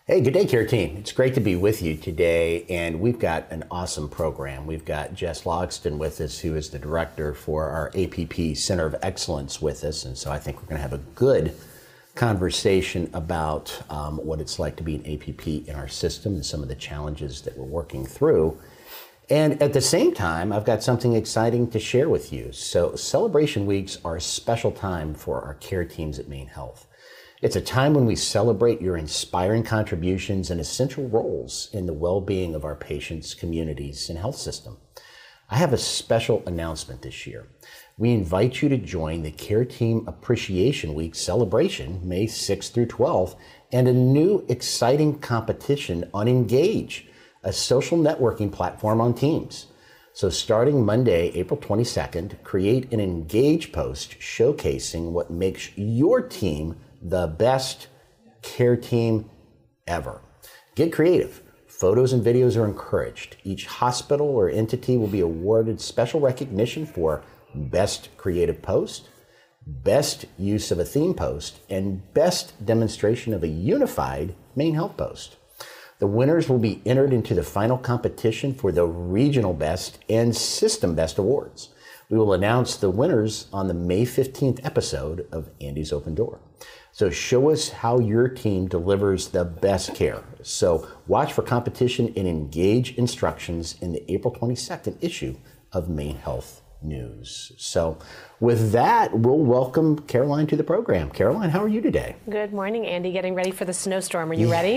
Hey, good day, Care Team. It's great to be with you today, and we've got an awesome program. We've got Jess Logston with us, who is the director for our APP Center of Excellence with us, and so I think we're going to have a good conversation about what it's like to be an APP in our system and some of the challenges that we're working through. And at the same time, I've got something exciting to share with you. So celebration weeks are a special time for our care teams at Maine Health. It's a time when we celebrate your inspiring contributions and essential roles in the well-being of our patients, communities, and health system. I have a special announcement this year. We invite you to join the Care Team Appreciation Week celebration, May 6th through 12th, and a new exciting competition on Engage, a social networking platform on Teams. So starting Monday, April 22nd, create an Engage post showcasing what makes your team the best care team ever. Get creative. Photos and videos are encouraged. Each hospital or entity will be awarded special recognition for best creative post, best use of a theme post, and best demonstration of a unified Maine Health post. The winners will be entered into the final competition for the Regional Best and System Best Awards. We will announce the winners on the May 15th episode of Andy's Open Door. So show us how your team delivers the best care. So watch for competition and Engage instructions in the April 22nd issue of Maine Health News. So with that, we'll welcome Caroline to the program. Caroline, how are you today? Good morning, Andy. Getting ready for the snowstorm. Are you ready?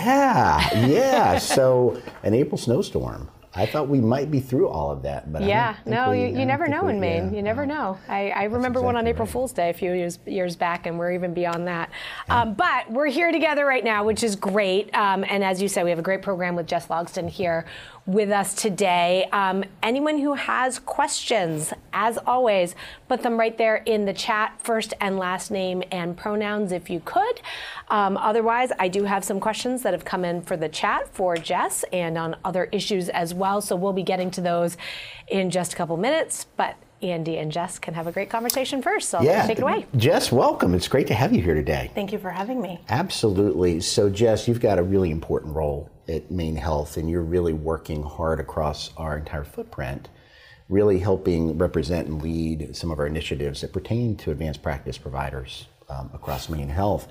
Yeah. So an April snowstorm. I thought we might be through all of that, but you never know in Maine. You never know. I remember one on April Fool's Day a few years back, and we're even beyond that. But we're here together right now, which is great. And as you said, we have a great program with Jess Logston here with us today. Anyone who has questions, as always, put them right there in the chat, first and last name and pronouns if you could. Otherwise, I do have some questions that have come in for the chat for Jess and on other issues as well. So we'll be getting to those in just a couple minutes. But Andy and Jess can have a great conversation first. So take it away. Jess, welcome. It's great to have you here today. Thank you for having me. Absolutely. So Jess, you've got a really important role at Maine Health, and you're really working hard across our entire footprint, really helping represent and lead some of our initiatives that pertain to advanced practice providers across Maine Health.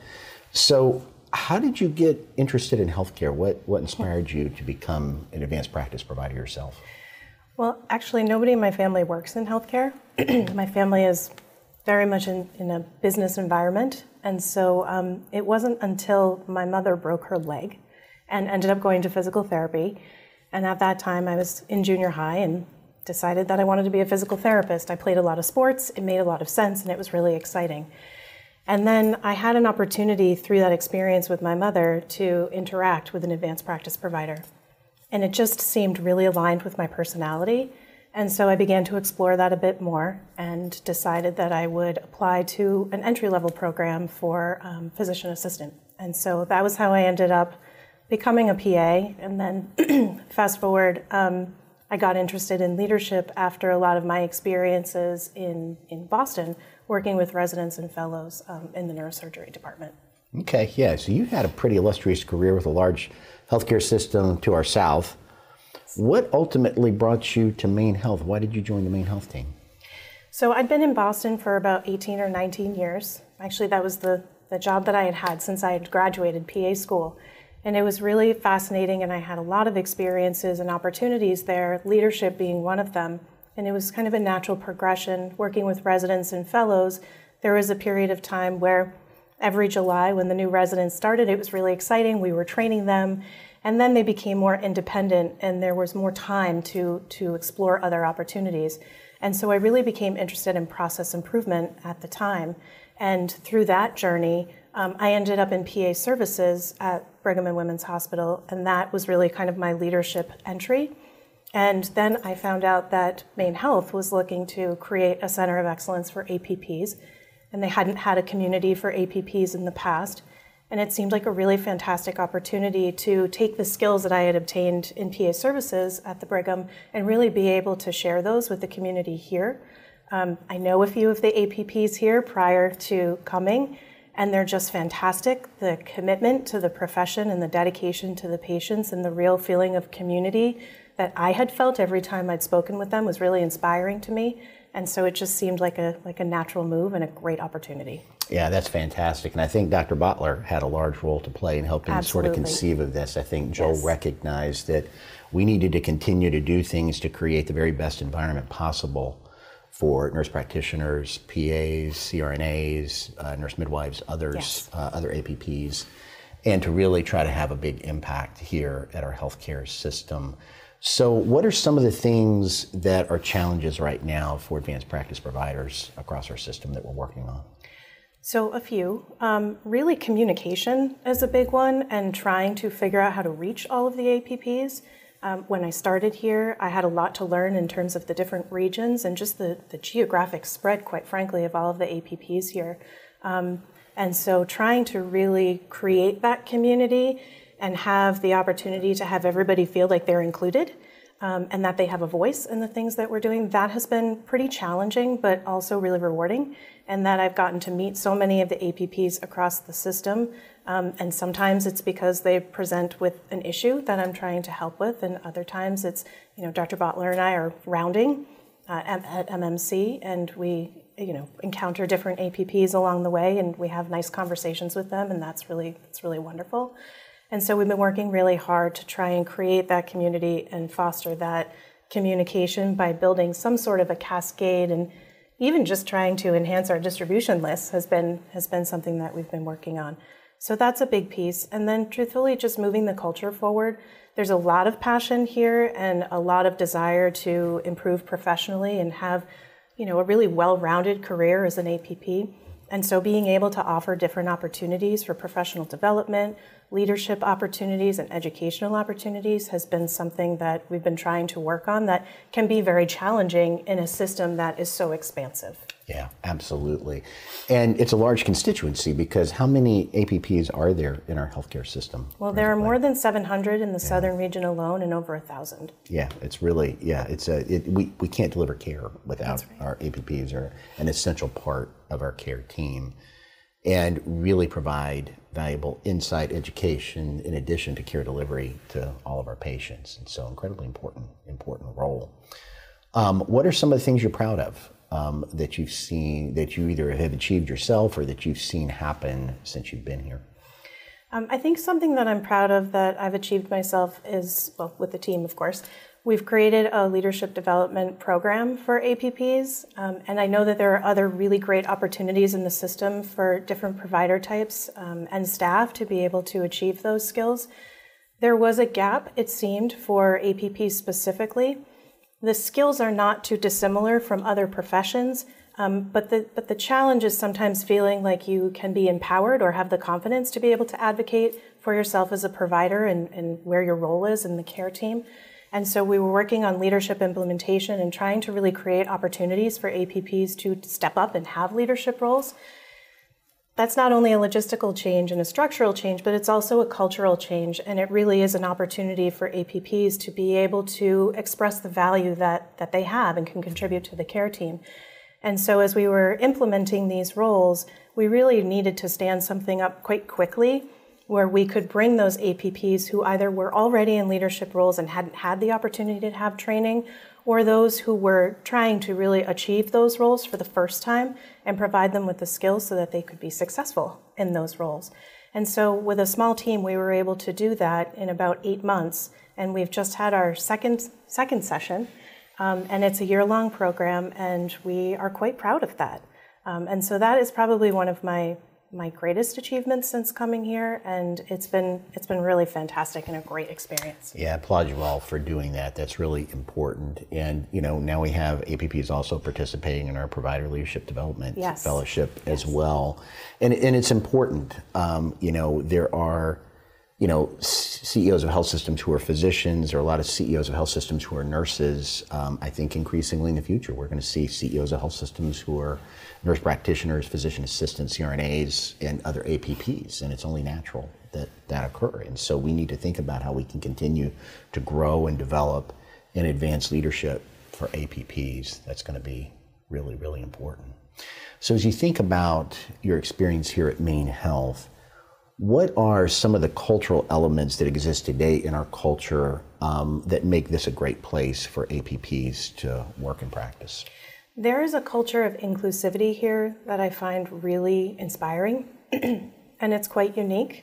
So how did you get interested in healthcare? What inspired you to become an advanced practice provider yourself? Well, actually, nobody in my family works in healthcare. My family is very much in a business environment. And so it wasn't until my mother broke her leg and ended up going to physical therapy. And at that time, I was in junior high and decided that I wanted to be a physical therapist. I played a lot of sports. It made a lot of sense, and it was really exciting. And then I had an opportunity through that experience with my mother to interact with an advanced practice provider. And it just seemed really aligned with my personality. And so I began to explore that a bit more and decided that I would apply to an entry-level program for physician assistant. And so that was how I ended up becoming a PA. And then fast forward, I got interested in leadership after a lot of my experiences in Boston, working with residents and fellows in the neurosurgery department. Okay, yeah, so you had a pretty illustrious career with a large healthcare system to our south. What ultimately brought you to Maine Health? Why did you join the Maine Health team? So I'd been in Boston for about 18 or 19 years. Actually, that was the job that I had since I had graduated PA school. And it was really fascinating, and I had a lot of experiences and opportunities there, leadership being one of them. And it was kind of a natural progression, working with residents and fellows. There was a period of time where every July when the new residents started, it was really exciting. We were training them, and then they became more independent, and there was more time to explore other opportunities. And so I really became interested in process improvement at the time. And through that journey, I ended up in PA services at Brigham and Women's Hospital, and that was really kind of my leadership entry. And then I found out that Maine Health was looking to create a center of excellence for APPs, and they hadn't had a community for APPs in the past. And it seemed like a really fantastic opportunity to take the skills that I had obtained in PA services at the Brigham and really be able to share those with the community here. I know a few of the APPs here prior to coming, and they're just fantastic. The commitment to the profession and the dedication to the patients and the real feeling of community that I had felt every time I'd spoken with them was really inspiring to me. And so it just seemed like a natural move and a great opportunity. Yeah, that's fantastic. And I think Dr. Bottler had a large role to play in helping Absolutely. sort of conceive of this. I think Joel Yes. recognized that we needed to continue to do things to create the very best environment possible for nurse practitioners, PAs, CRNAs, nurse midwives, others, Yes. other APPs, and to really try to have a big impact here at our healthcare system. So what are some of the things that are challenges right now for advanced practice providers across our system that we're working on? So a few. Really communication is a big one, and trying to figure out how to reach all of the APPs. When I started here, I had a lot to learn in terms of the different regions and just the geographic spread, quite frankly, of all of the APPs here. And so trying to really create that community and have the opportunity to have everybody feel like they're included and that they have a voice in the things that we're doing, that has been pretty challenging, but also really rewarding. And that I've gotten to meet so many of the APPs across the system. And sometimes it's because they present with an issue that I'm trying to help with, and other times it's, Dr. Bottler and I are rounding at MMC, and we, encounter different APPs along the way, and we have nice conversations with them, and it's really wonderful. And so we've been working really hard to try and create that community and foster that communication by building some sort of a cascade, and even just trying to enhance our distribution list has been something that we've been working on. So that's a big piece. And then truthfully, just moving the culture forward. There's a lot of passion here and a lot of desire to improve professionally and have, a really well-rounded career as an APP. And so being able to offer different opportunities for professional development, leadership opportunities, and educational opportunities has been something that we've been trying to work on that can be very challenging in a system that is so expansive. Yeah, absolutely. And it's a large constituency, because how many APPs are there in our healthcare system? Well, there are more than 700 in the southern region alone, and over 1,000. Yeah, it's really, we can't deliver care without our APPs. Are an essential part of our care team, and really provide valuable insight, education, in addition to care delivery to all of our patients. And so incredibly important role. What are some of the things you're proud of that you've seen, that you either have achieved yourself or that you've seen happen since you've been here? I think something that I'm proud of that I've achieved myself is, well, with the team, of course, we've created a leadership development program for APPs, and I know that there are other really great opportunities in the system for different provider types and staff to be able to achieve those skills. There was a gap, it seemed, for APPs specifically. The skills are not too dissimilar from other professions, but the challenge is sometimes feeling like you can be empowered or have the confidence to be able to advocate for yourself as a provider and where your role is in the care team. And so we were working on leadership implementation and trying to really create opportunities for APPs to step up and have leadership roles. That's not only a logistical change and a structural change, but it's also a cultural change. And it really is an opportunity for APPs to be able to express the value that they have and can contribute to the care team. And so as we were implementing these roles, we really needed to stand something up quite quickly where we could bring those APPs who either were already in leadership roles and hadn't had the opportunity to have training, or those who were trying to really achieve those roles for the first time and provide them with the skills so that they could be successful in those roles. And so with a small team, we were able to do that in about 8 months. And we've just had our second session, and it's a year-long program, and we are quite proud of that. And so that is probably one of my greatest achievements since coming here, and it's been really fantastic and a great experience. Yeah, I applaud you all for doing that. That's really important. And now we have APPs also participating in our provider leadership development fellowship as well, and it's important. There are CEOs of health systems who are physicians. There are a lot of CEOs of health systems who are nurses. I think increasingly in the future, we're going to see CEOs of health systems who are nurse practitioners, physician assistants, CRNAs, and other APPs. And it's only natural that occur. And so we need to think about how we can continue to grow and develop and advance leadership for APPs. That's going to be really, really important. So as you think about your experience here at Maine Health, what are some of the cultural elements that exist today in our culture that make this a great place for APPs to work and practice? There is a culture of inclusivity here that I find really inspiring, and it's quite unique.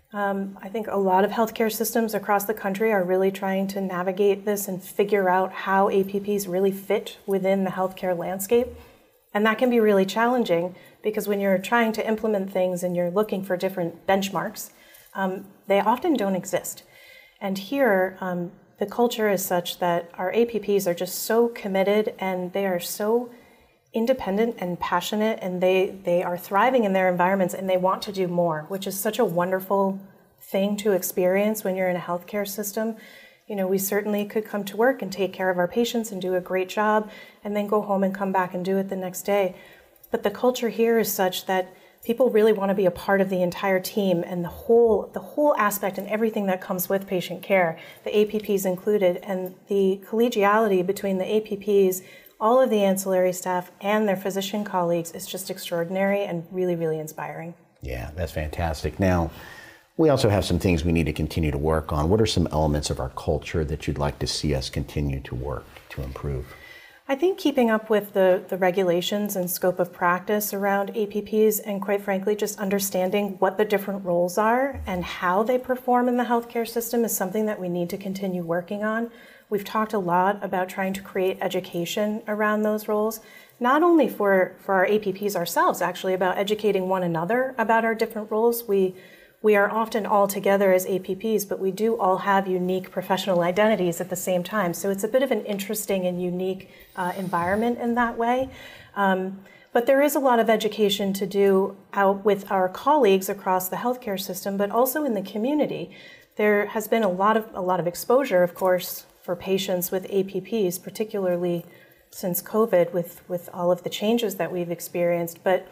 I think a lot of healthcare systems across the country are really trying to navigate this and figure out how APPs really fit within the healthcare landscape. And that can be really challenging because when you're trying to implement things and you're looking for different benchmarks, they often don't exist. And here, the culture is such that our APPs are just so committed and they are so independent and passionate, and they are thriving in their environments and they want to do more, which is such a wonderful thing to experience when you're in a healthcare system. You know, we certainly could come to work and take care of our patients and do a great job and then go home and come back and do it the next day. But the culture here is such that people really want to be a part of the entire team and the whole aspect and everything that comes with patient care, the APPs included, and the collegiality between the APPs, all of the ancillary staff, and their physician colleagues is just extraordinary and really, really inspiring. Yeah, that's fantastic. Now, we also have some things we need to continue to work on. What are some elements of our culture that you'd like to see us continue to work to improve? I think keeping up with the regulations and scope of practice around APPs, and quite frankly, just understanding what the different roles are and how they perform in the healthcare system is something that we need to continue working on. We've talked a lot about trying to create education around those roles, not only for our APPs ourselves, actually, about educating one another about our different roles. We are often all together as APPs, but we do all have unique professional identities at the same time. So it's a bit of an interesting and unique environment in that way. But there is a lot of education to do out with our colleagues across the healthcare system, but also in the community. There has been a lot of exposure, of course, for patients with APPs, particularly since COVID with all of the changes that we've experienced. But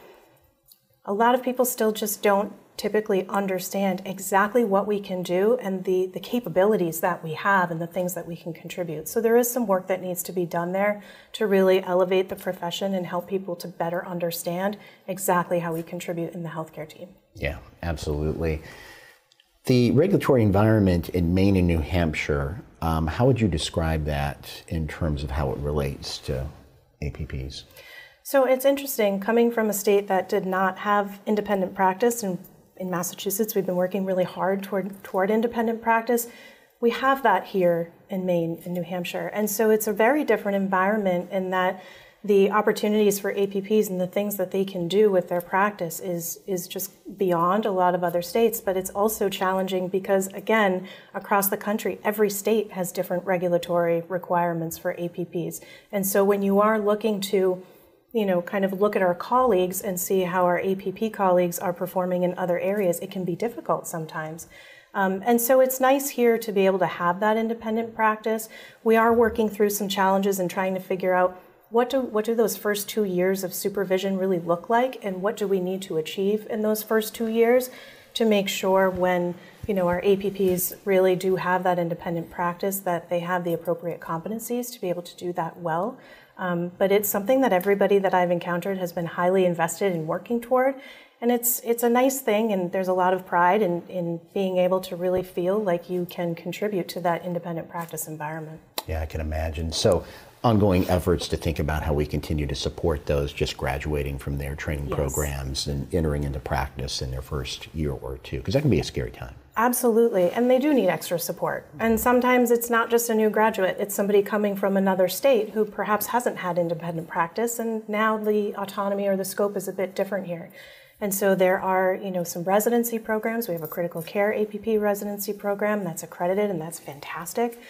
a lot of people still just don't typically understand exactly what we can do and the capabilities that we have and the things that we can contribute. So there is some work that needs to be done there to really elevate the profession and help people to better understand exactly how we contribute in the healthcare team. Yeah, absolutely. The regulatory environment in Maine and New Hampshire, how would you describe that in terms of how it relates to APPs? So it's interesting, coming from a state that did not have independent practice, and in Massachusetts we've been working really hard toward independent practice. We have that here in Maine and New Hampshire. And so it's a very different environment in that the opportunities for APPs and the things that they can do with their practice is just beyond a lot of other states. But it's also challenging because, again, across the country, every state has different regulatory requirements for APPs. And so when you are looking to kind of look at our colleagues and see how our APP colleagues are performing in other areas, it can be difficult sometimes. And so it's nice here to be able to have that independent practice. We are working through some challenges and trying to figure out what do those first 2 years of supervision really look like, and what do we need to achieve in those first 2 years to make sure when our APPs really do have that independent practice that they have the appropriate competencies to be able to do that well. But it's something that everybody that I've encountered has been highly invested in working toward. And it's a nice thing, and there's a lot of pride in being able to really feel like you can contribute to that independent practice environment. Yeah, I can imagine. So ongoing efforts to think about how we continue to support those just graduating from their training programs and entering into practice in their first year or two, because that can be a scary time. Absolutely, and they do need extra support. And sometimes it's not just a new graduate, it's somebody coming from another state who perhaps hasn't had independent practice, and now the autonomy or the scope is a bit different here. And so there are, some residency programs. We have a critical care APP residency program that's accredited, and that's fantastic.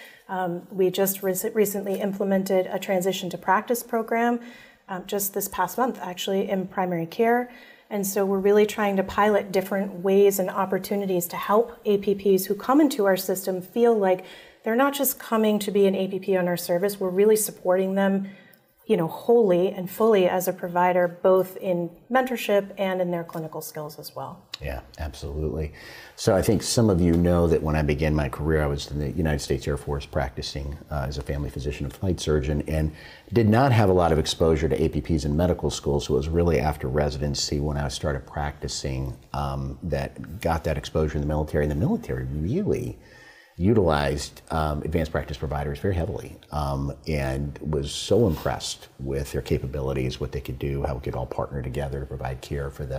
We just recently implemented a transition to practice program just this past month, actually, in primary care. And so we're really trying to pilot different ways and opportunities to help APPs who come into our system feel like they're not just coming to be an APP on our service, we're really supporting them wholly and fully as a provider, both in mentorship and in their clinical skills as well. Yeah, absolutely. So I think some of you know that when I began my career, I was in the United States Air Force practicing as a family physician and flight surgeon, and did not have a lot of exposure to APPs in medical school. So it was really after residency when I started practicing that got that exposure in the military. And the military really utilized advanced practice providers very heavily, and was so impressed with their capabilities, what they could do, how we could all partner together to provide care for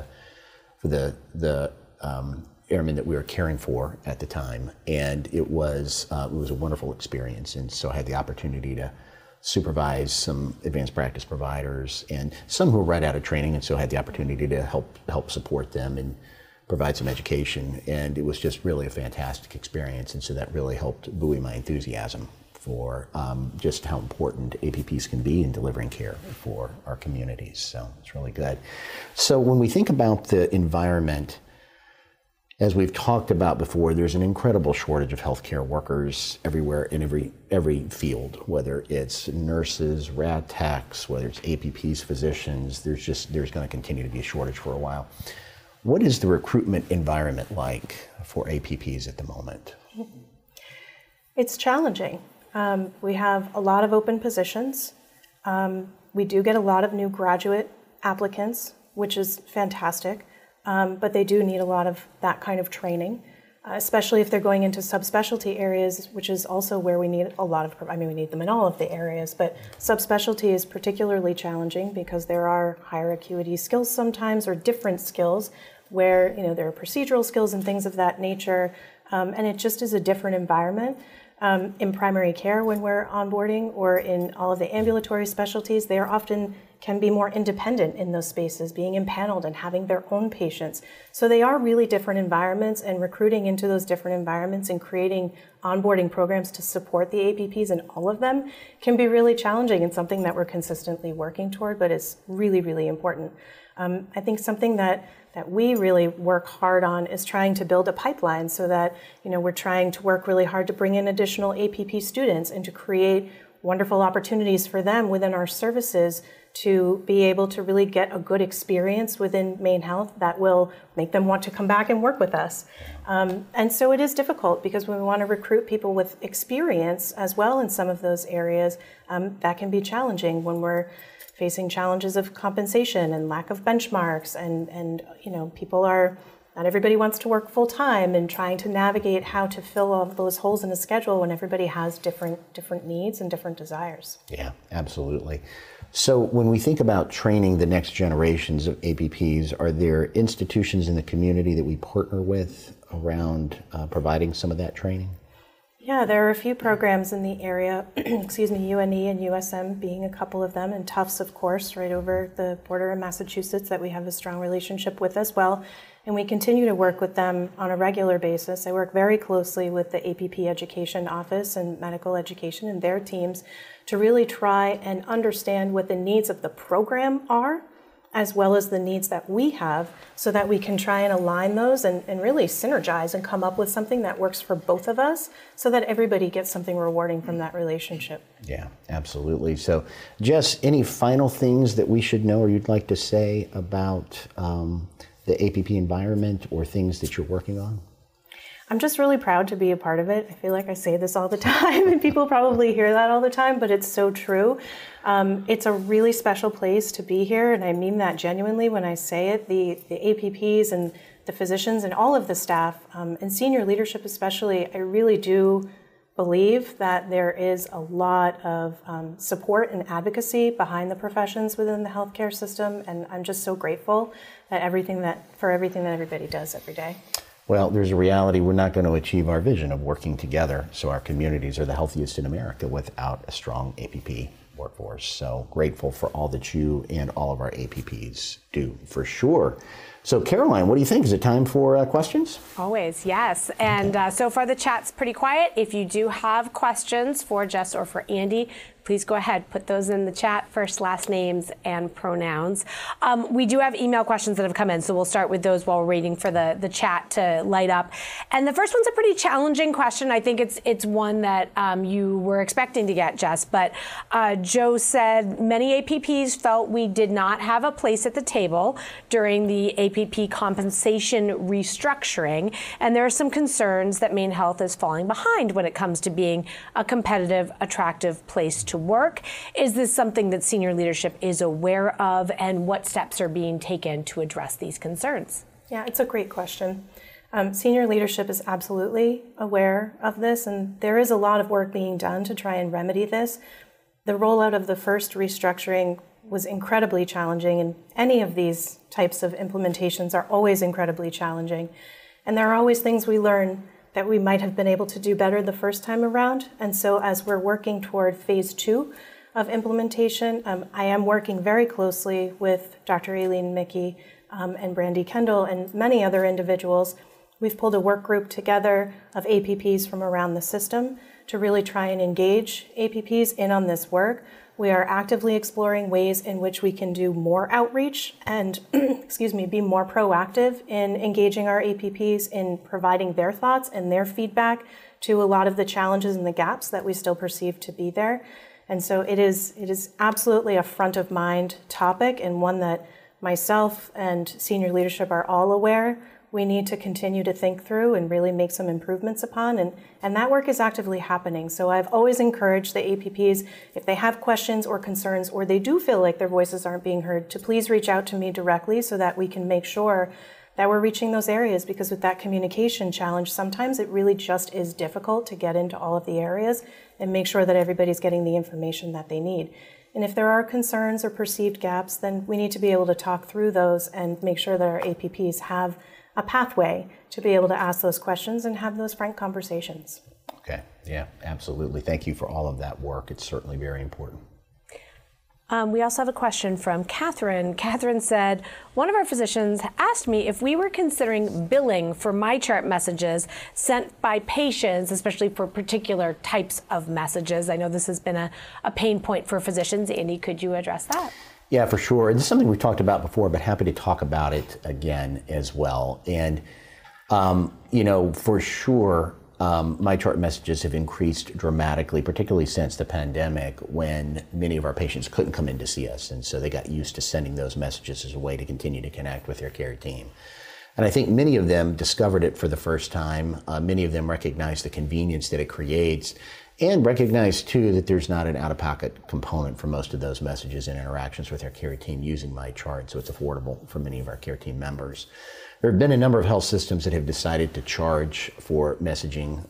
the airmen that we were caring for at the time. And it was a wonderful experience. And so I had the opportunity to supervise some advanced practice providers, and some who were right out of training, and so I had the opportunity to help support them and provide some education. And it was just really a fantastic experience. And so that really helped buoy my enthusiasm for just how important APPs can be in delivering care for our communities. So it's really good. So when we think about the environment, as we've talked about before, there's an incredible shortage of healthcare workers everywhere in every field, whether it's nurses, rad techs, whether it's APPs, physicians. There's going to continue to be a shortage for a while. What is the recruitment environment like for APPs at the moment? It's challenging. We have a lot of open positions. We do get a lot of new graduate applicants, which is fantastic, but they do need a lot of that kind of training, especially if they're going into subspecialty areas, which is also where we need a lot of, we need them in all of the areas, but subspecialty is particularly challenging because there are higher acuity skills sometimes, or different skills where, there are procedural skills and things of that nature, and it just is a different environment. In primary care, when we're onboarding, or in all of the ambulatory specialties, they are often can be more independent in those spaces, being impaneled and having their own patients. So they are really different environments, and recruiting into those different environments and creating onboarding programs to support the APPs in all of them can be really challenging, and something that we're consistently working toward, but it's really, really important. I think something that we really work hard on is trying to build a pipeline, so that we're trying to work really hard to bring in additional APP students and to create wonderful opportunities for them within our services to be able to really get a good experience within Maine Health that will make them want to come back and work with us. And so it is difficult, because when we want to recruit people with experience as well in some of those areas, that can be challenging when we're facing challenges of compensation and lack of benchmarks, and people are, not everybody wants to work full time, and trying to navigate how to fill all of those holes in a schedule when everybody has different needs and different desires. Yeah, absolutely. So when we think about training the next generations of APPs, are there institutions in the community that we partner with around providing some of that training? Yeah, there are a few programs in the area, UNE and USM being a couple of them, and Tufts, of course, right over the border in Massachusetts, that we have a strong relationship with as well. And we continue to work with them on a regular basis. I work very closely with the APP Education Office and Medical Education and their teams to really try and understand what the needs of the program are, as well as the needs that we have, so that we can try and align those and really synergize and come up with something that works for both of us, so that everybody gets something rewarding from that relationship. Yeah, absolutely. So Jess, any final things that we should know or you'd like to say about the APP environment, or things that you're working on? I'm just really proud to be a part of it. I feel like I say this all the time, and people probably hear that all the time, but it's so true. It's a really special place to be here, and I mean that genuinely when I say it. The APPs and the physicians and all of the staff, and senior leadership especially, I really do believe that there is a lot of support and advocacy behind the professions within the healthcare system, and I'm just so grateful that for everything that everybody does every day. Well, there's a reality. We're not going to achieve our vision of working together, so our communities are the healthiest in America, without a strong APP workforce. So grateful for all that you and all of our APPs do, for sure. So Caroline, what do you think? Is it time for questions? Always, yes. And so far the chat's pretty quiet. If you do have questions for Jess or for Andy, please go ahead, put those in the chat, first, last names, and pronouns. We do have email questions that have come in, so we'll start with those while we're waiting for the chat to light up. And the first one's a pretty challenging question. I think it's one that you were expecting to get, Jess, but Joe said, many APPs felt we did not have a place at the table during the APP compensation restructuring, and there are some concerns that Maine Health is falling behind when it comes to being a competitive, attractive place to work. Is this something that senior leadership is aware of, and what steps are being taken to address these concerns? Yeah, it's a great question. Senior leadership is absolutely aware of this, and there is a lot of work being done to try and remedy this. The rollout of the first restructuring was incredibly challenging, and any of these types of implementations are always incredibly challenging. And there are always things we learn that we might have been able to do better the first time around. And so as we're working toward phase 2 of implementation, I am working very closely with Dr. Aileen Mickey and Brandy Kendall and many other individuals. We've pulled a work group together of APPs from around the system to really try and engage APPs in on this work. We are actively exploring ways in which we can do more outreach and, be more proactive in engaging our APPs in providing their thoughts and their feedback to a lot of the challenges and the gaps that we still perceive to be there. And so it is absolutely a front of mind topic, and one that myself and senior leadership are all aware we need to continue to think through and really make some improvements upon. And that work is actively happening. So I've always encouraged the APPs, if they have questions or concerns, or they do feel like their voices aren't being heard, to please reach out to me directly so that we can make sure that we're reaching those areas. Because with that communication challenge, sometimes it really just is difficult to get into all of the areas and make sure that everybody's getting the information that they need. And if there are concerns or perceived gaps, then we need to be able to talk through those and make sure that our APPs have a pathway to be able to ask those questions and have those frank conversations. Okay, yeah, absolutely. Thank you for all of that work. It's certainly very important. We also have a question from Catherine. Catherine said, one of our physicians asked me if we were considering billing for MyChart messages sent by patients, especially for particular types of messages. I know this has been a pain point for physicians. Andy, could you address that? Yeah, for sure. This is something we've talked about before, but happy to talk about it again as well. And, for sure, MyChart messages have increased dramatically, particularly since the pandemic, when many of our patients couldn't come in to see us. And so they got used to sending those messages as a way to continue to connect with their care team. And I think many of them discovered it for the first time. Many of them recognize the convenience that it creates, and recognize, too, that there's not an out-of-pocket component for most of those messages and interactions with our care team using MyChart, so it's affordable for many of our care team members. There have been a number of health systems that have decided to charge for messaging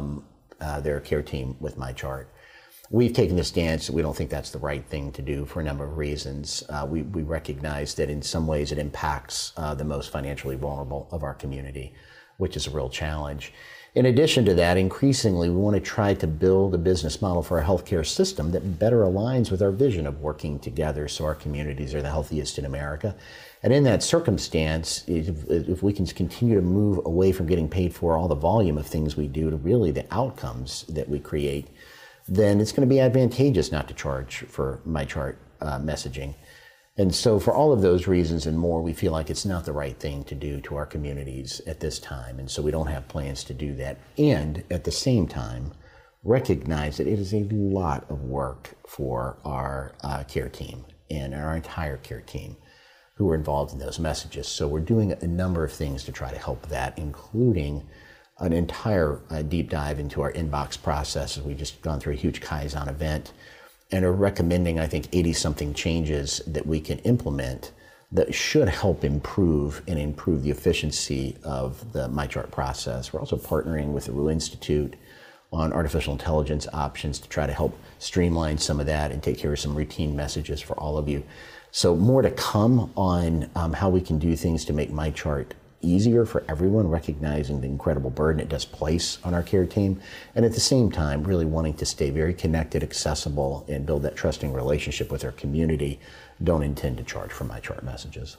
their care team with MyChart. We've taken the stance that we don't think that's the right thing to do for a number of reasons. We recognize that in some ways it impacts the most financially vulnerable of our community, which is a real challenge. In addition to that, increasingly, we want to try to build a business model for our healthcare system that better aligns with our vision of working together so our communities are the healthiest in America. And in that circumstance, if we can continue to move away from getting paid for all the volume of things we do to really the outcomes that we create, then it's going to be advantageous not to charge for MyChart messaging. And so for all of those reasons and more, we feel like it's not the right thing to do to our communities at this time. And so we don't have plans to do that. And at the same time, recognize that it is a lot of work for our care team and our entire care team who are involved in those messages. So we're doing a number of things to try to help that, including an entire deep dive into our inbox processes. We've just gone through a huge Kaizen event and are recommending, I think, 80-something changes that we can implement that should help improve the efficiency of the MyChart process. We're also partnering with the Rue Institute on artificial intelligence options to try to help streamline some of that and take care of some routine messages for all of you. So more to come on how we can do things to make MyChart easier for everyone, recognizing the incredible burden it does place on our care team, and at the same time really wanting to stay very connected, accessible, and build that trusting relationship with our community. Don't intend to charge for MyChart messages.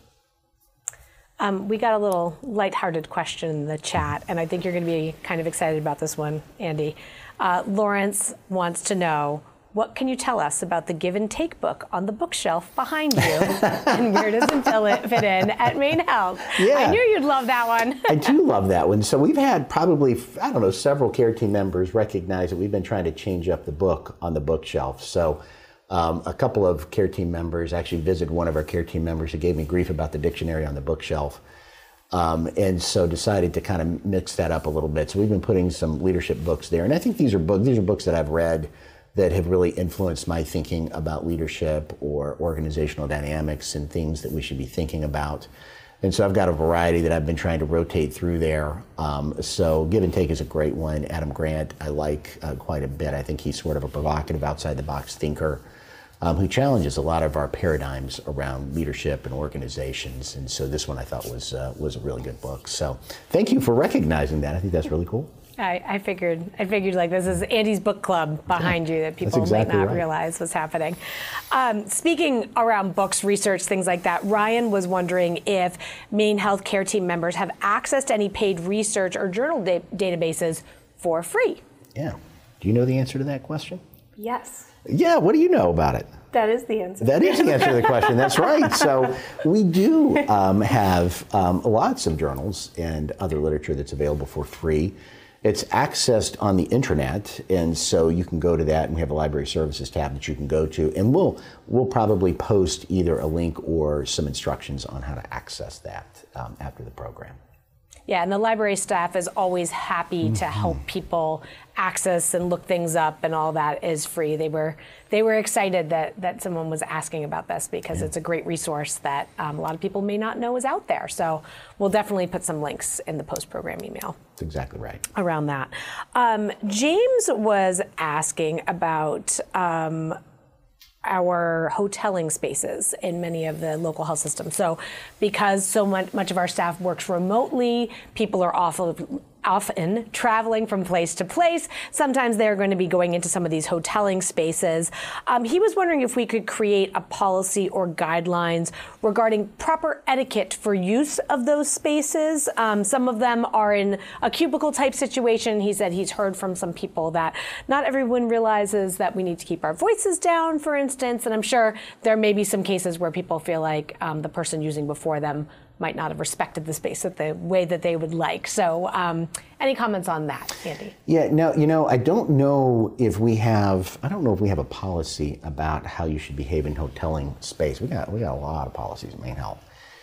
We got a little lighthearted question in the chat, and I think you're going to be kind of excited about this one, Andy. Lawrence wants to know, what can you tell us about the Give and Take book on the bookshelf behind you? And where does it fit in at Maine Health? Yeah. I knew you'd love that one. I do love that one. So we've had probably, I don't know, several care team members recognize that we've been trying to change up the book on the bookshelf. So a couple of care team members actually visited one of our care team members who gave me grief about the dictionary on the bookshelf. And so decided to kind of mix that up a little bit. So we've been putting some leadership books there. And I think these are books that I've read that have really influenced my thinking about leadership or organizational dynamics and things that we should be thinking about. And so I've got a variety that I've been trying to rotate through there. So Give and Take is a great one. Adam Grant, I like quite a bit. I think he's sort of a provocative, outside-the-box thinker who challenges a lot of our paradigms around leadership and organizations. And so this one I thought was a really good book. So thank you for recognizing that. I think that's really cool. I figured like this is Andy's book club behind you that people exactly might not right. realize was happening. Speaking around books, research, things like that, Ryan was wondering if Maine Health Care Team members have access to any paid research or journal databases for free. Yeah. Do you know the answer to that question? Yes, Yeah, what do you know about it? that is the answer. That is the answer to the question. That's right. So we do have lots of journals and other literature that's available for free. It's accessed on the internet, and so you can go to that, and we have a library services tab that you can go to, and we'll probably post either a link or some instructions on how to access that after the program. Yeah, and the library staff is always happy to help people access and look things up, and all that is free. They were excited that someone was asking about this because it's a great resource that a lot of people may not know is out there. So we'll definitely put some links in the post-program email. That's exactly right. Around that. James was asking about our hoteling spaces in many of the local health systems. So because so much of our staff works remotely, people are often traveling from place to place. Sometimes they're going to be going into some of these hoteling spaces. He was wondering if we could create a policy or guidelines regarding proper etiquette for use of those spaces. Some of them are in a cubicle type situation. He said he's heard from some people that not everyone realizes that we need to keep our voices down, for instance. And I'm sure there may be some cases where people feel like the person using before them might not have respected the space the way that they would like. So any comments on that, Andy? Yeah, no, I don't know if we have a policy about how you should behave in hoteling space. We got a lot of policies in Maine Health.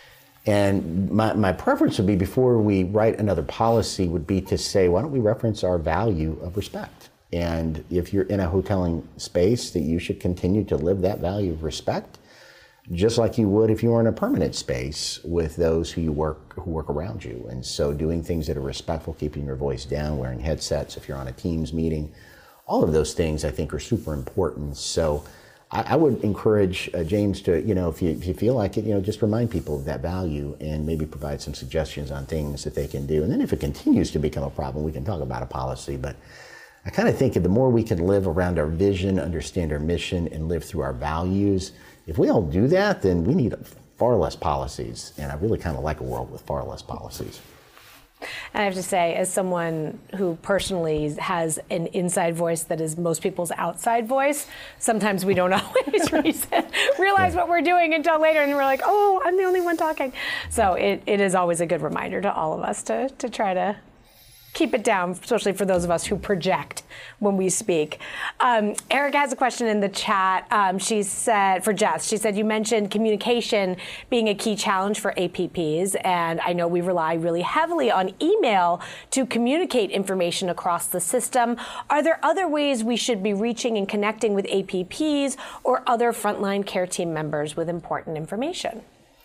And my preference would be, before we write another policy, would be to say, why don't we reference our value of respect? And if you're in a hoteling space, that you should continue to live that value of respect, just like you would if you were in a permanent space with those who work around you. And so doing things that are respectful, keeping your voice down, wearing headsets if you're on a Teams meeting, all of those things I think are super important. So I would encourage James to, if you feel like it, just remind people of that value and maybe provide some suggestions on things that they can do. And then if it continues to become a problem, we can talk about a policy. But I kind of think the more we can live around our vision, understand our mission, and live through our values, if we all do that, then we need far less policies. And I really kind of like a world with far less policies. And I have to say, as someone who personally has an inside voice that is most people's outside voice, sometimes we don't always realize what we're doing until later, and we're like, oh, I'm the only one talking. So it is always a good reminder to all of us to try to keep it down, especially for those of us who project when we speak. Erica has a question in the chat. She said, for Jess, she said, you mentioned communication being a key challenge for APPs, and I know we rely really heavily on email to communicate information across the system. Are there other ways we should be reaching and connecting with APPs or other frontline care team members with important information?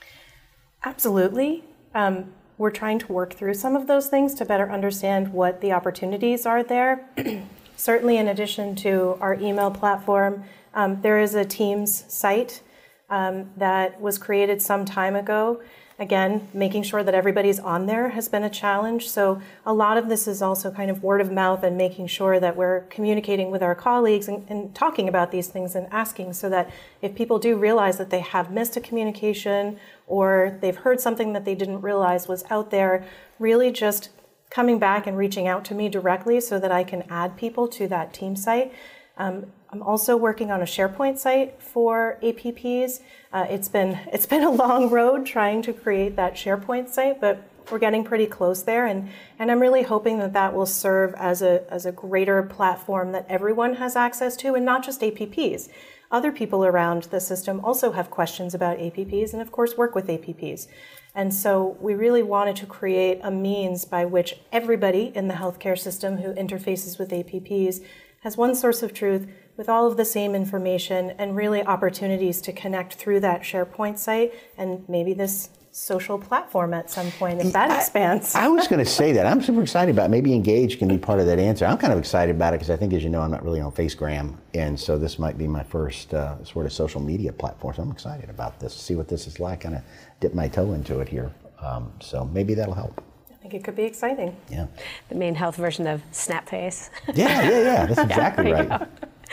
Absolutely. We're trying to work through some of those things to better understand what the opportunities are there. Certainly, in addition to our email platform, there is a Teams site that was created some time ago. Again, making sure that everybody's on there has been a challenge. So a lot of this is also kind of word of mouth and making sure that we're communicating with our colleagues and talking about these things and asking, so that if people do realize that they have missed a communication or they've heard something that they didn't realize was out there, really just coming back and reaching out to me directly so that I can add people to that team site. I'm also working on a SharePoint site for APPs. It's been a long road trying to create that SharePoint site, but we're getting pretty close there, and I'm really hoping that will serve as a greater platform that everyone has access to, and not just APPs. Other people around the system also have questions about APPs, and of course work with APPs. And so we really wanted to create a means by which everybody in the healthcare system who interfaces with APPs has one source of truth with all of the same information and really opportunities to connect through that SharePoint site and maybe this social platform at some point if that expands. I was going to say that. I'm super excited about it. Maybe Engage can be part of that answer. I'm kind of excited about it because I think, as you know, I'm not really on Facegram, and so this might be my first sort of social media platform. So I'm excited about this, see what this is like, kind of dip my toe into it here. So maybe that'll help. I think it could be exciting. Yeah. The MaineHealth version of SnapFace. Yeah. That's exactly right.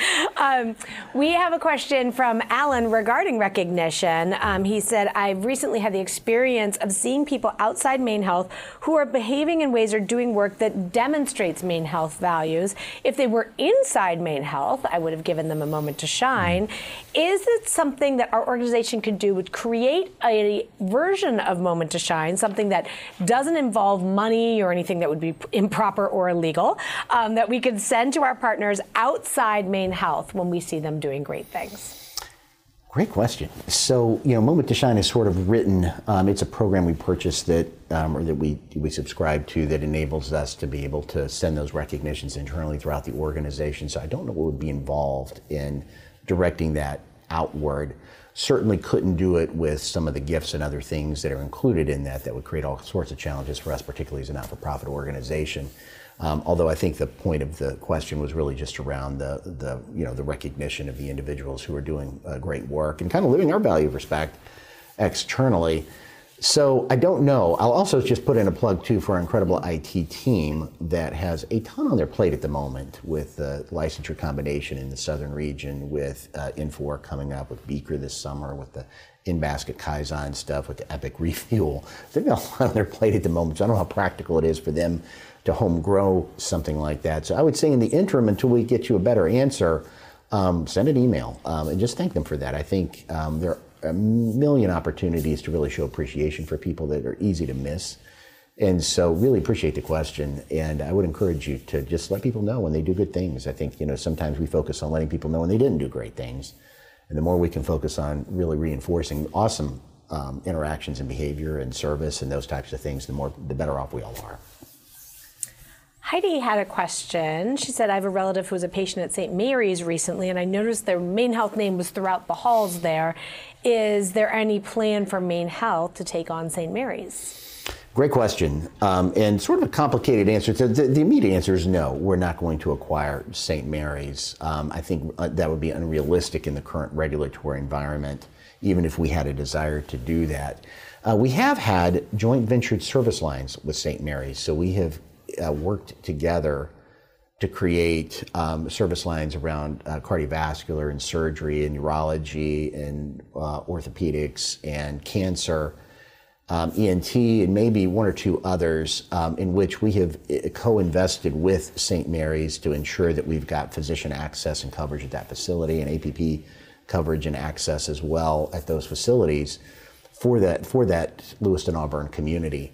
We have a question from Alan regarding recognition. He said, I've recently had the experience of seeing people outside MaineHealth who are behaving in ways or doing work that demonstrates MaineHealth values. If they were inside MaineHealth, I would have given them a moment to shine. Is it something that our organization could do, would create a version of Moment to Shine, something that doesn't involve money or anything that would be improper or illegal, that we could send to our partners outside MaineHealth when we see them doing great things? Great question. So, Moment to Shine is sort of written. It's a program we purchased that, or that we subscribe to, that enables us to be able to send those recognitions internally throughout the organization. So I don't know what would be involved in directing that outward. Certainly couldn't do it with some of the gifts and other things that are included in that would create all sorts of challenges for us, particularly as a not-for-profit organization. Although I think the point of the question was really just around the recognition of the individuals who are doing great work and kind of living our value of respect externally. So I don't know. I'll also just put in a plug too for our incredible IT team that has a ton on their plate at the moment with the licensure combination in the southern region, with InfoWork coming up, with Beaker this summer, with the in-basket Kaizen stuff, with the Epic Refuel. They've got a lot on their plate at the moment, so I don't know how practical it is for them to home grow something like that. So I would say in the interim, until we get you a better answer, send an email and just thank them for that. I think there are a million opportunities to really show appreciation for people that are easy to miss. And so really appreciate the question. And I would encourage you to just let people know when they do good things. I think, sometimes we focus on letting people know when they didn't do great things. And the more we can focus on really reinforcing awesome interactions and behavior and service and those types of things, the better off we all are. Heidi had a question. She said, I have a relative who was a patient at St. Mary's recently, and I noticed their MaineHealth name was throughout the halls there. Is there any plan for MaineHealth to take on St. Mary's? Great question, and sort of a complicated answer. The immediate answer is no, we're not going to acquire St. Mary's. I think that would be unrealistic in the current regulatory environment, even if we had a desire to do that. We have had joint ventured service lines with St. Mary's, so we have worked together to create service lines around cardiovascular and surgery and urology and orthopedics and cancer, ENT, and maybe one or two others in which we have co-invested with St. Mary's to ensure that we've got physician access and coverage at that facility and APP coverage and access as well at those facilities for that Lewiston-Auburn community.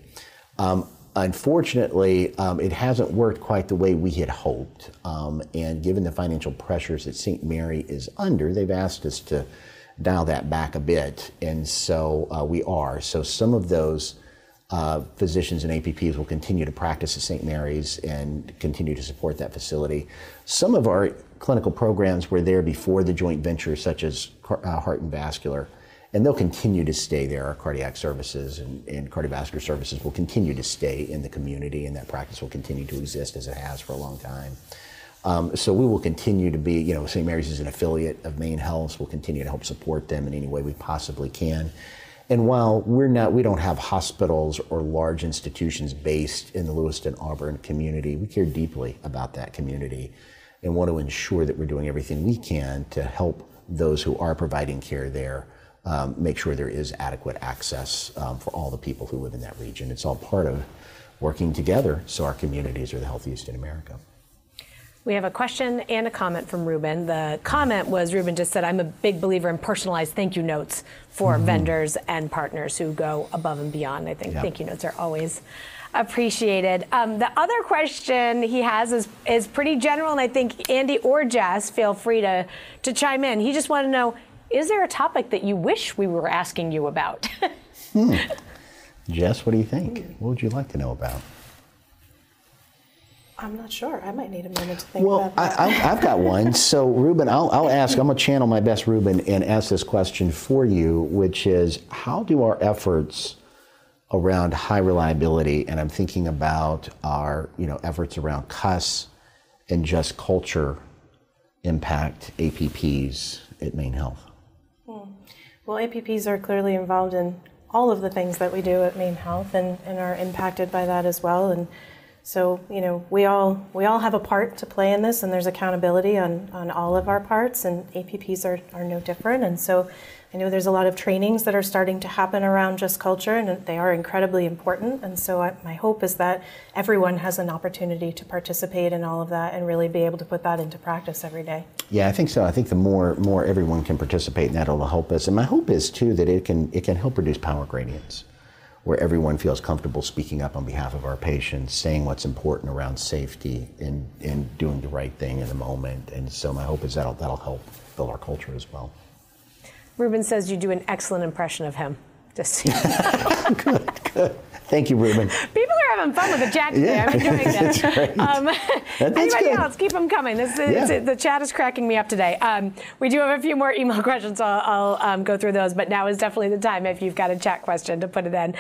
Unfortunately, it hasn't worked quite the way we had hoped. And given the financial pressures that St. Mary is under, they've asked us to dial that back a bit. And so we are. So some of those physicians and APPs will continue to practice at St. Mary's and continue to support that facility. Some of our clinical programs were there before the joint venture, such as heart and vascular. And they'll continue to stay there. Our cardiac services and cardiovascular services will continue to stay in the community, and that practice will continue to exist as it has for a long time. So we will continue to be, St. Mary's is an affiliate of MaineHealth. We'll continue to help support them in any way we possibly can. And while we don't have hospitals or large institutions based in the Lewiston-Auburn community, we care deeply about that community and want to ensure that we're doing everything we can to help those who are providing care there make sure there is adequate access for all the people who live in that region. It's all part of working together so our communities are the healthiest in America. We have a question and a comment from Ruben. The comment was, Ruben just said, I'm a big believer in personalized thank you notes for vendors and partners who go above and beyond. I think thank you notes are always appreciated. The other question he has is pretty general, and I think Andy or Jess, feel free to chime in. He just wanted to know, is there a topic that you wish we were asking you about? Jess, what do you think? What would you like to know about? I'm not sure. I might need a minute to think Well, about that. I've got one. So, Ruben, I'll ask. I'm going to channel my best Ruben and ask this question for you, which is, how do our efforts around high reliability, and I'm thinking about our efforts around CUS and just culture, impact APPs at Maine Health? Well, APPs are clearly involved in all of the things that we do at Maine Health and are impacted by that as well. And so, we all have a part to play in this, and there's accountability on all of our parts, and APPs are no different. And so I know there's a lot of trainings that are starting to happen around just culture, and they are incredibly important. And so my hope is that everyone has an opportunity to participate in all of that and really be able to put that into practice every day. Yeah, I think so. I think the more everyone can participate in that, it'll help us. And my hope is too that it can help reduce power gradients, where everyone feels comfortable speaking up on behalf of our patients, saying what's important around safety and doing the right thing in the moment. And so my hope is that'll help build our culture as well. Ruben says you do an excellent impression of him. Just Good. Thank you, Ruben. People are having fun with the chat today. I'm enjoying this. That's right. Anybody good. else, keep them coming. The chat is cracking me up today. We do have a few more email questions, so I'll go through those, but now is definitely the time if you've got a chat question to put it in.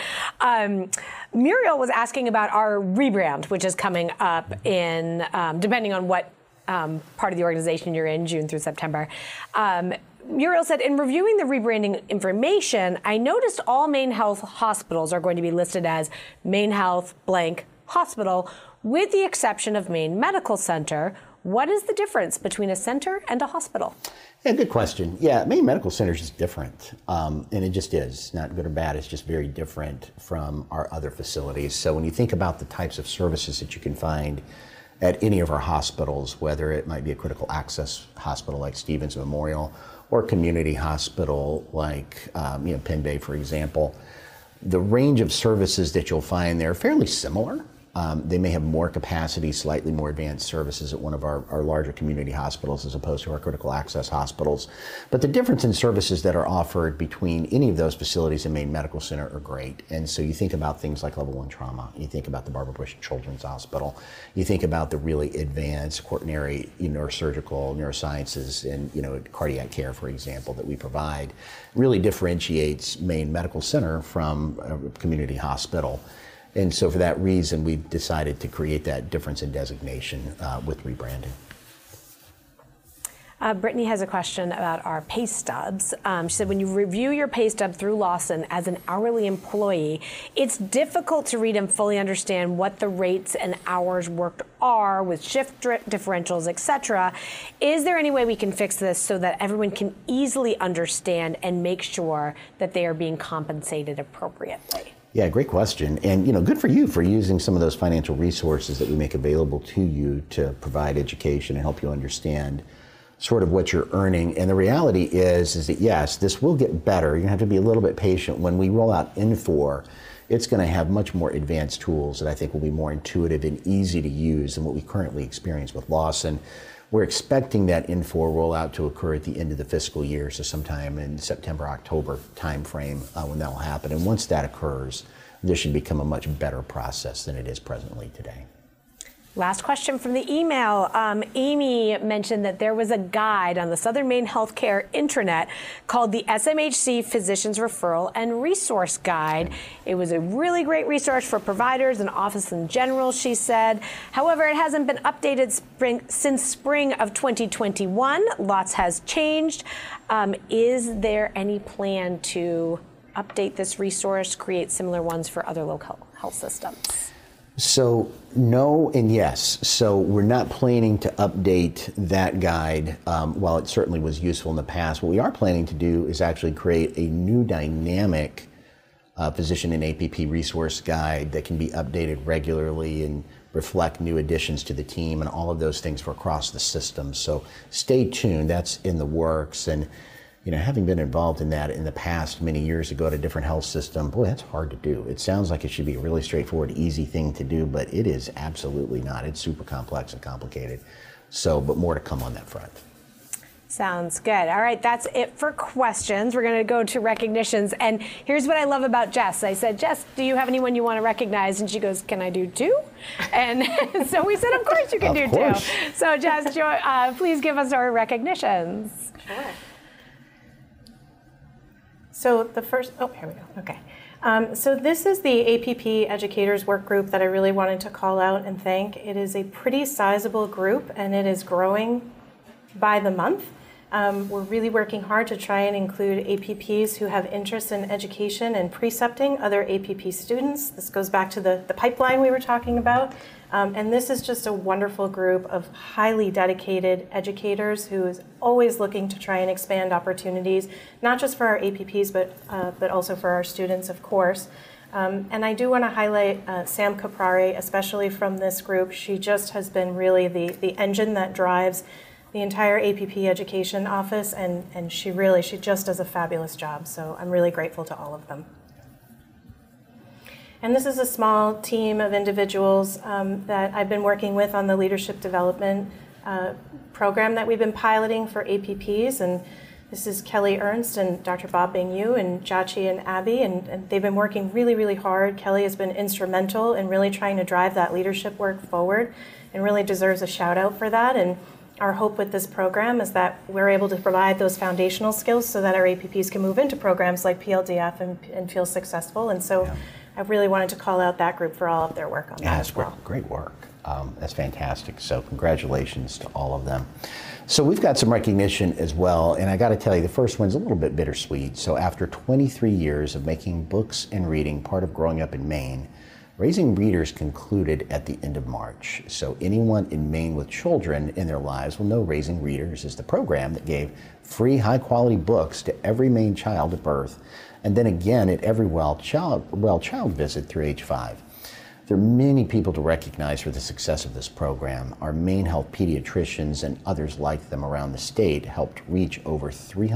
Muriel was asking about our rebrand, which is coming up in, depending on what part of the organization you're in, June through September. Muriel said, in reviewing the rebranding information, I noticed all Maine Health hospitals are going to be listed as Maine Health blank hospital, with the exception of Maine Medical Center. What is the difference between a center and a hospital? Yeah, good question. Yeah, Maine Medical Center is just different, and it just is. Not good or bad, it's just very different from our other facilities. So when you think about the types of services that you can find at any of our hospitals, whether it might be a critical access hospital like Stevens Memorial, or community hospital like Penn Bay, for example, the range of services that you'll find there are fairly similar. They may have more capacity, slightly more advanced services at one of our larger community hospitals as opposed to our critical access hospitals. But the difference in services that are offered between any of those facilities and Maine Medical Center are great. And so you think about things like level 1 trauma, you think about the Barbara Bush Children's Hospital, you think about the really advanced quaternary neurosurgical neurosciences and cardiac care, for example, that we provide, really differentiates Maine Medical Center from a community hospital. And so for that reason, we decided to create that difference in designation with rebranding. Brittany has a question about our pay stubs. She said, when you review your pay stub through Lawson as an hourly employee, it's difficult to read and fully understand what the rates and hours worked are with shift differentials, etc. Is there any way we can fix this so that everyone can easily understand and make sure that they are being compensated appropriately? Yeah, great question. And, good for you for using some of those financial resources that we make available to you to provide education and help you understand sort of what you're earning. And the reality is that, yes, this will get better. You're going to have to be a little bit patient. When we roll out Infor, it's going to have much more advanced tools that I think will be more intuitive and easy to use than what we currently experience with Lawson. We're expecting that Infor rollout to occur at the end of the fiscal year, so sometime in September, October timeframe when that will happen. And once that occurs, this should become a much better process than it is presently today. Last question from the email. Amy mentioned that there was a guide on the Southern Maine Healthcare intranet called the SMHC Physicians Referral and Resource Guide. It was a really great resource for providers and office in general, she said. However, it hasn't been updated since spring of 2021. Lots has changed. Is there any plan to update this resource, create similar ones for other local health systems? So no and yes. So we're not planning to update that guide while it certainly was useful in the past. What we are planning to do is actually create a new dynamic physician and APP resource guide that can be updated regularly and reflect new additions to the team and all of those things for across the system. So stay tuned, that's in the works. And having been involved in that in the past many years ago at a different health system, boy, that's hard to do. It sounds like it should be a really straightforward, easy thing to do, but it is absolutely not. It's super complex and complicated. So, but more to come on that front. Sounds good. All right, that's it for questions. We're going to go to recognitions. And here's what I love about Jess. I said, Jess, do you have anyone you want to recognize? And she goes, can I do two? And so we said, of course you can do two. So Jess, please give us our recognitions. Sure. So the first, here we go. Okay. So this is the APP Educators Work Group that I really wanted to call out and thank. It is a pretty sizable group, and it is growing by the month. We're really working hard to try and include APPs who have interest in education and precepting other APP students. This goes back to the pipeline we were talking about. And this is just a wonderful group of highly dedicated educators who is always looking to try and expand opportunities, not just for our APPs, but also for our students, of course. And I do want to highlight Sam Caprari, especially from this group. She just has been really the engine that drives the entire APP education office, and she just does a fabulous job. So I'm really grateful to all of them. And this is a small team of individuals that I've been working with on the leadership development program that we've been piloting for APPs. And this is Kelly Ernst and Dr. Bob Bing-Yu and Jachi and Abby, and they've been working really, really hard. Kelly has been instrumental in really trying to drive that leadership work forward and really deserves a shout out for that. And our hope with this program is that we're able to provide those foundational skills so that our APPs can move into programs like PLDF and feel successful. And so I really wanted to call out that group for all of their work on that as well. Great work. That's fantastic. So congratulations to all of them. So we've got some recognition as well, and I got to tell you, the first one's a little bit bittersweet. So after 23 years of making books and reading part of growing up in Maine, Raising Readers concluded at the end of March. So anyone in Maine with children in their lives will know Raising Readers is the program that gave free high-quality books to every Maine child at birth, and then again at every well child visit through age 5. There are many people to recognize for the success of this program. Our Maine Health pediatricians and others like them around the state helped reach over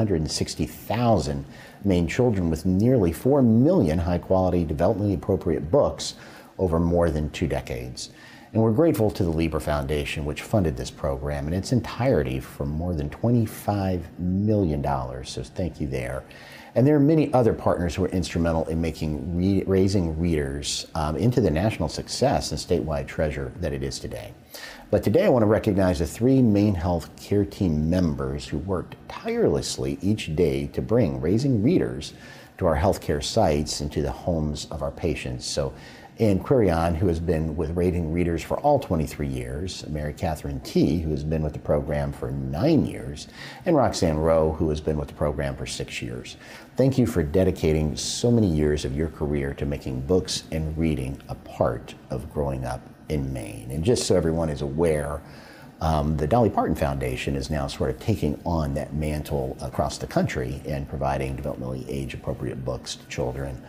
360,000 Maine children with nearly 4 million high-quality, developmentally appropriate books over more than 2 decades. And we're grateful to the Lieber Foundation, which funded this program in its entirety for more than $25 million, so thank you there. And there are many other partners who are instrumental in making Raising Readers into the national success and statewide treasure that it is today. But today I want to recognize the 3 Maine Health Care Team members who worked tirelessly each day to bring Raising Readers to our healthcare sites and to the homes of our patients. So Ann Quirion, who has been with Raising Readers for all 23 years, Mary Catherine T., who has been with the program for 9 years, and Roxanne Rowe, who has been with the program for 6 years. Thank you for dedicating so many years of your career to making books and reading a part of growing up in Maine. And just so everyone is aware, the Dolly Parton Foundation is now sort of taking on that mantle across the country and providing developmentally age-appropriate books to children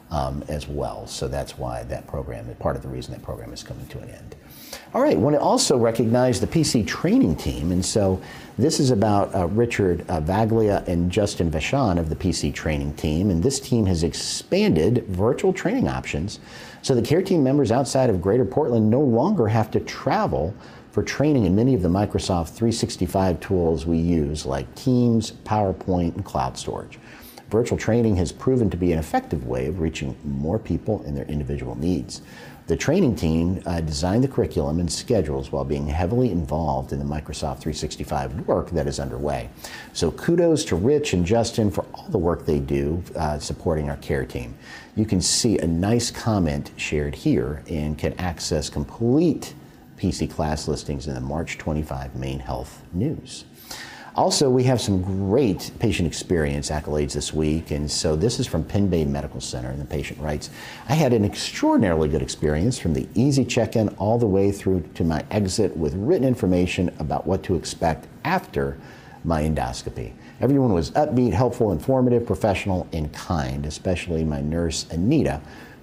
as well. So that's why that program, part of the reason that program is coming to an end. All right, I want to also recognize the PC training team. And so this is about Richard Vaglia and Justin Vachon of the PC training team. And this team has expanded virtual training options so the care team members outside of Greater Portland no longer have to travel for training in many of the Microsoft 365 tools we use, like Teams, PowerPoint, and cloud storage. Virtual training has proven to be an effective way of reaching more people and their individual needs. The training team designed the curriculum and schedules while being heavily involved in the Microsoft 365 work that is underway. So kudos to Rich and Justin for all the work they do supporting our care team. You can see a nice comment shared here and can access complete PC class listings in the March 25 Maine Health News. Also, we have some great patient experience accolades this week, and so this is from Penn Bay Medical Center, and the patient writes, I had an extraordinarily good experience from the easy check-in all the way through to my exit with written information about what to expect after my endoscopy. Everyone was upbeat, helpful, informative, professional, and kind, especially my nurse, Anita,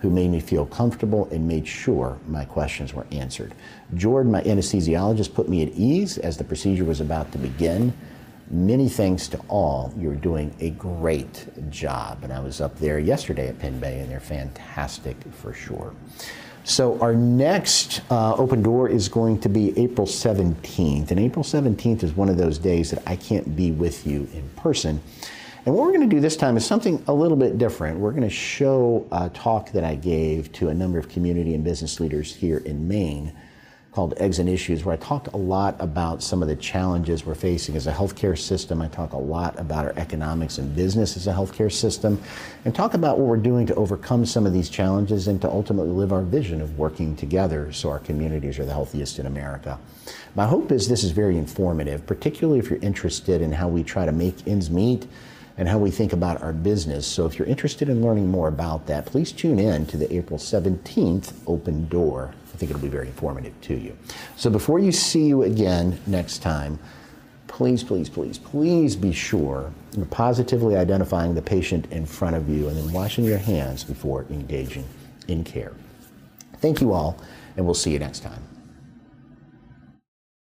who made me feel comfortable and made sure my questions were answered. Jordan, my anesthesiologist, put me at ease as the procedure was about to begin. Many thanks to all. You're doing a great job. And I was up there yesterday at Penn Bay, and they're fantastic for sure. So our next open door is going to be April 17th. And April 17th is one of those days that I can't be with you in person. And what we're going to do this time is something a little bit different. We're going to show a talk that I gave to a number of community and business leaders here in Maine called Eggs and Issues, where I talked a lot about some of the challenges we're facing as a healthcare system. I talk a lot about our economics and business as a healthcare system, and talk about what we're doing to overcome some of these challenges and to ultimately live our vision of working together so our communities are the healthiest in America. My hope is this is very informative, particularly if you're interested in how we try to make ends meet and how we think about our business. So if you're interested in learning more about that, please tune in to the April 17th Open Door. I think it'll be very informative to you. So before you see you again next time, please, please, please, please be sure you're positively identifying the patient in front of you and then washing your hands before engaging in care. Thank you all, and we'll see you next time.